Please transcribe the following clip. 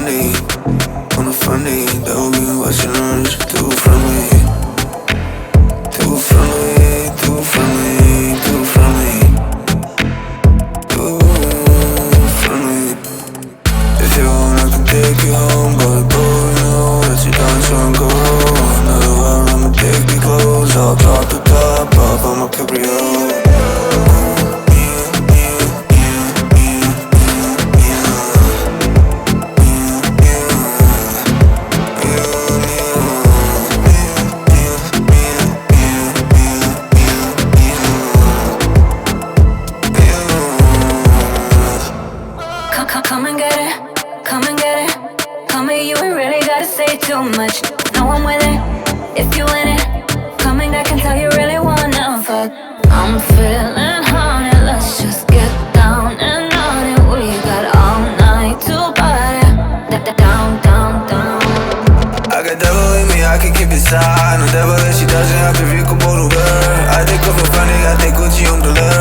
funny, they'll be watching us. Too friendly, too friendly, too friendly, too friendly, too friendly. If you want, I can take you home, but boy, you know that you don't try and go. Another while I'ma take your clothes off, drop the top off, I'ma Cabrio. Come and get it, come and get it. Come here, you ain't really gotta say too much. No, I'm with it, if you in it. Coming back and tell you really wanna fuck. I'm feeling haunted, let's just get down and on it. We got all night to party. Down, down, down. I got devil in me, I can keep it side. No devil that she doesn't have to rico por Uber. I think of a funny, I think Gucci on the left.